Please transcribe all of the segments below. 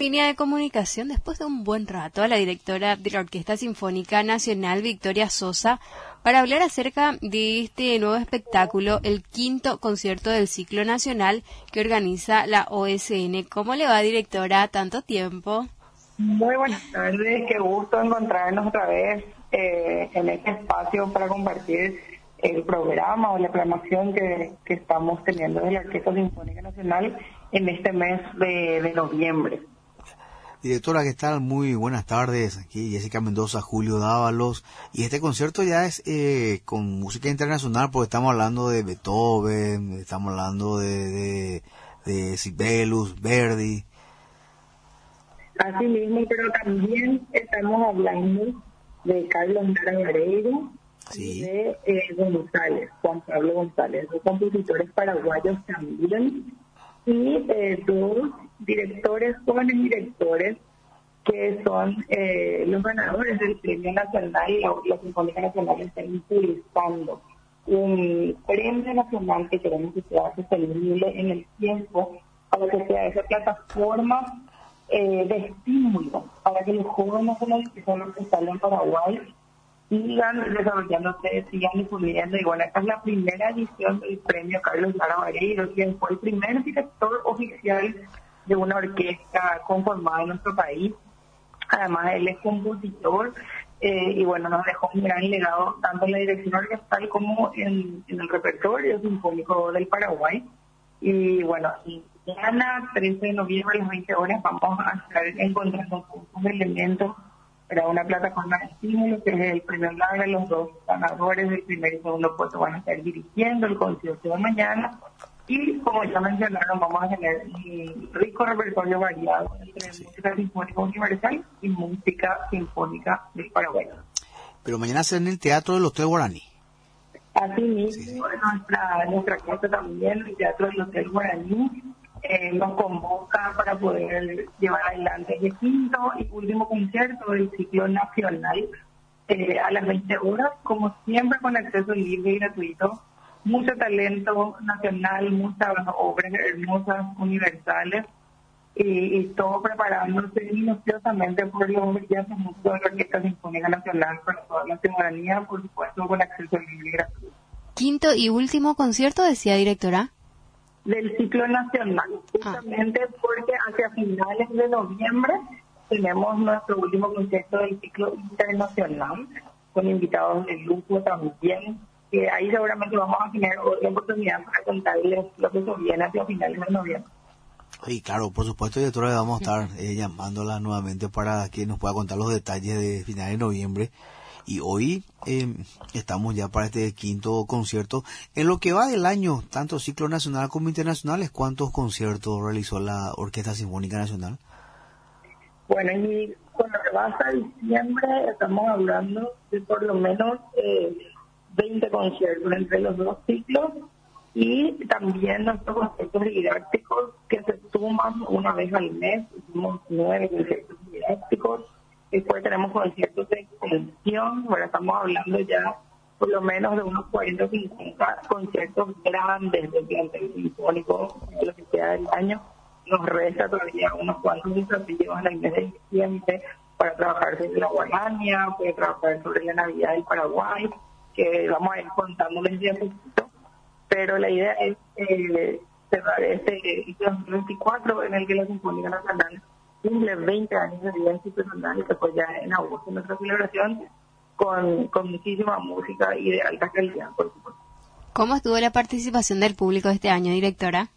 línea de comunicación, después de un buen rato, a la directora de la Orquesta Sinfónica Nacional, Victoria Sosa, para hablar acerca de este nuevo espectáculo, el quinto concierto del ciclo nacional que organiza la OSN. ¿Cómo le va, directora? ¿Tanto tiempo? Muy buenas tardes, qué gusto encontrarnos otra vez en este espacio para compartir el programa o la programación que estamos teniendo de la Orquesta Sinfónica Nacional en este mes de noviembre. Directora, ¿qué tal? Muy buenas tardes. Aquí Jessica Mendoza, Julio Dávalos. Y este concierto ya es con música internacional, porque estamos hablando de Beethoven, estamos hablando de Sibelius, Verdi. Así mismo, pero también estamos hablando de Carlos Lara Vareiro, Sí. y de González, Juan Pablo González, dos compositores paraguayos también, y dos directores, jóvenes directores, que son los ganadores del Premio Nacional. La Sinfónica Nacional está impulsando un premio nacional que queremos que sea sostenible en el tiempo, para que sea esa plataforma de estímulo para que los jóvenes de la educación que están en Paraguay sigan desarrollándose, sigan difundiendo. Y bueno, esta es la primera edición del premio Carlos Lara Vareiro, quien fue el primer director oficial de una orquesta conformada en nuestro país. Además, él es compositor y bueno, nos dejó un gran legado tanto en la dirección orquestal como en el repertorio sinfónico del Paraguay. Y bueno, mañana, 13 de noviembre a las 20 horas, vamos a estar encontrando un elementos para una plataforma de estímulo, que es el premio Lara. Los dos ganadores del primer y segundo puesto van a estar dirigiendo el concierto de mañana. Y como ya mencionaron, vamos a tener un rico repertorio variado entre música sinfónica universal y música sinfónica del Paraguay. Pero mañana será en el Teatro del Hotel Guaraní. Así mismo, nuestra casa también, el Teatro del Hotel Guaraní, nos convoca para poder llevar adelante el quinto y último concierto del ciclo nacional a las 20 horas, como siempre con acceso libre y gratuito. Mucho talento nacional, muchas obras hermosas, universales, y todo preparándose minuciosamente por los brillantes músicos de la Orquesta Sinfónica Nacional para toda la ciudadanía, por supuesto con acceso libre y gratuito. Quinto y último concierto, decía, directora. Del ciclo nacional, justamente porque hacia finales de noviembre tenemos nuestro último concierto del ciclo internacional, con invitados de lujo también, que ahí seguramente vamos a tener otra oportunidad para contarles lo que se viene hacia finales de noviembre. Y claro, por supuesto, directora, le vamos a estar llamándola nuevamente para que nos pueda contar los detalles de finales de noviembre. Y hoy estamos ya para este quinto concierto. En lo que va del año, tanto ciclo nacional como internacionales, ¿cuántos conciertos realizó la Orquesta Sinfónica Nacional? Bueno, y cuando va hasta diciembre estamos hablando de por lo menos 20 conciertos entre los dos ciclos, y también nuestros conciertos didácticos que se suman una vez al mes. Hicimos 9 conciertos didácticos. Después tenemos conciertos de extensión. Ahora estamos hablando ya por lo menos de unos 40 o 50 conciertos grandes del plantel sinfónico de lo que queda del año. Nos resta todavía unos cuantos desafíos en el mes de diciembre para trabajar sobre la Guarania, para trabajar sobre la Navidad del Paraguay, que vamos a ir contándoles de a poquito. Pero la idea es cerrar este 2024 en el que la Sinfónica Nacional cumple 20 años de vida institucional, que fue ya en agosto nuestra celebración, con muchísima música y de alta calidad, por supuesto. ¿Cómo estuvo la participación del público este año, directora?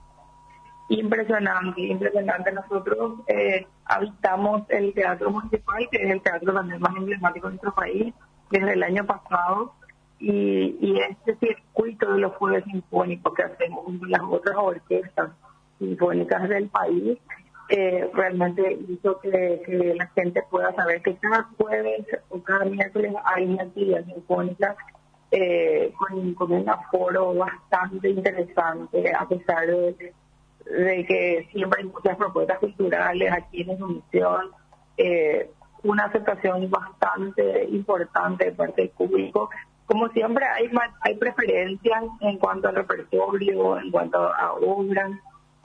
Impresionante. Nosotros habitamos el Teatro Municipal, que es el teatro también más emblemático de nuestro país, desde el año pasado, y este circuito de los jueves sinfónicos que hacemos con las otras orquestas sinfónicas del país, realmente hizo que la gente pueda saber que cada jueves o cada miércoles hay una actividad sinfónica con un aforo bastante interesante, a pesar de que siempre hay muchas propuestas culturales aquí en Asunción, una aceptación bastante importante de parte del público. Como siempre hay preferencias en cuanto al repertorio, en cuanto a obras.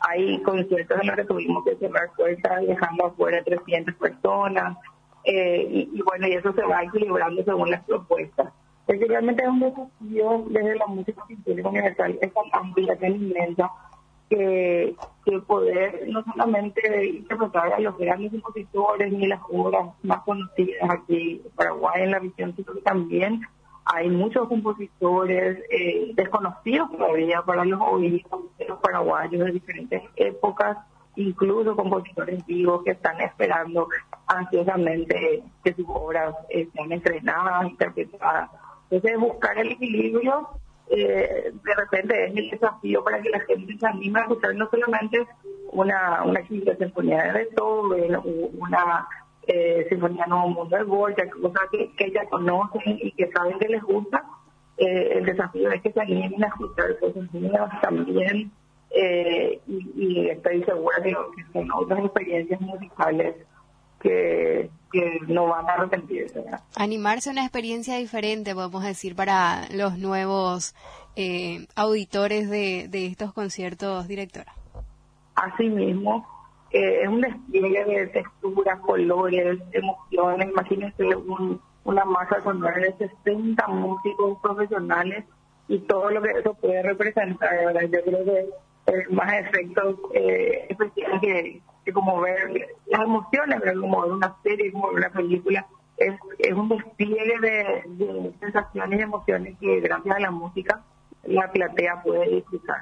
Hay conciertos en los que tuvimos que cerrar puertas dejando afuera 300 personas, y bueno, y eso se va equilibrando según las propuestas. Porque realmente es un desafío desde la música sinfónica universal, es tan amplia, tan inmensa, que poder no solamente interpretar a los grandes compositores ni las obras más conocidas aquí en Paraguay en la región, sino que también hay muchos compositores desconocidos todavía para los oídos de los paraguayos de diferentes épocas, incluso compositores vivos que están esperando ansiosamente que sus obras sean estrenadas, interpretadas. Entonces, buscar el equilibrio de repente es el desafío para que la gente se anime a escuchar no solamente una quinta sinfonía de Beethoven, una sinfonía Nuevo Mundo de Borja, cosas que ya conocen y que saben que les gusta. El desafío es que se animen a escuchar cosas nuevas también, y estoy segura de que son otras experiencias musicales que no van a arrepentirse, ¿verdad? Animarse a una experiencia diferente, podemos decir, para los nuevos auditores de estos conciertos, directora. Asimismo, es un despliegue de texturas, colores, emociones. Imagínense una masa sonora de 60 músicos profesionales y todo lo que eso puede representar, ¿verdad? Yo creo que más efectos especiales que como ver las emociones, ver como ver una serie, como ver una película, es un despliegue de sensaciones y emociones que gracias a la música la platea puede disfrutar.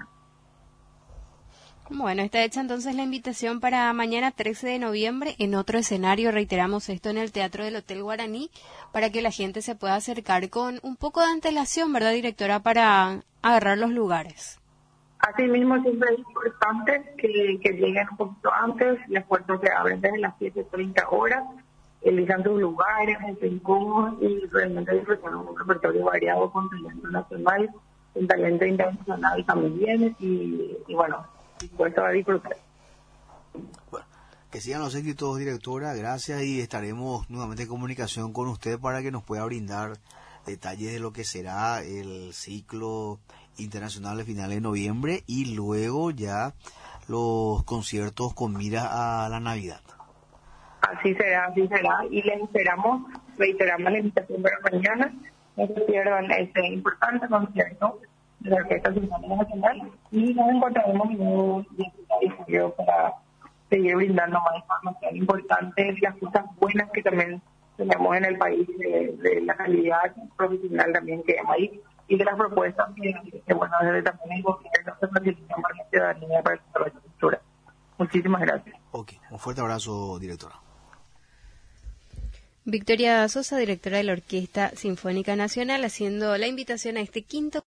Bueno, está hecha entonces la invitación para mañana 13 de noviembre en otro escenario, reiteramos esto, en el Teatro del Hotel Guaraní, para que la gente se pueda acercar con un poco de antelación, ¿verdad, directora?, para agarrar los lugares. Asimismo, siempre es importante que lleguen un poquito antes. Las puertas se abren desde las 7:30 horas, elijan sus lugares, estén cómodos y realmente disfrutar un repertorio variado con talento nacional, con talento internacional también, y bueno, dispuesto a disfrutar. Bueno, que sigan los éxitos, directora, gracias, y estaremos nuevamente en comunicación con usted para que nos pueda brindar detalles de lo que será el ciclo internacional de finales de noviembre y luego ya los conciertos con miras a la Navidad. Así será, y les esperamos, reiteramos la invitación para mañana, no se pierdan este importante concierto de la Orquesta Sinfónica Nacional y nos encontraremos en un día para seguir brindando más información importante de las cosas buenas que también tenemos en el país, de la calidad profesional también que hay ahí y de las propuestas que bueno, desde también el gobierno se facilitan para la ciudadanía para el desarrollo de la cultura. Muchísimas gracias. Ok, un fuerte abrazo, directora. Victoria Sosa, directora de la Orquesta Sinfónica Nacional, haciendo la invitación a este quinto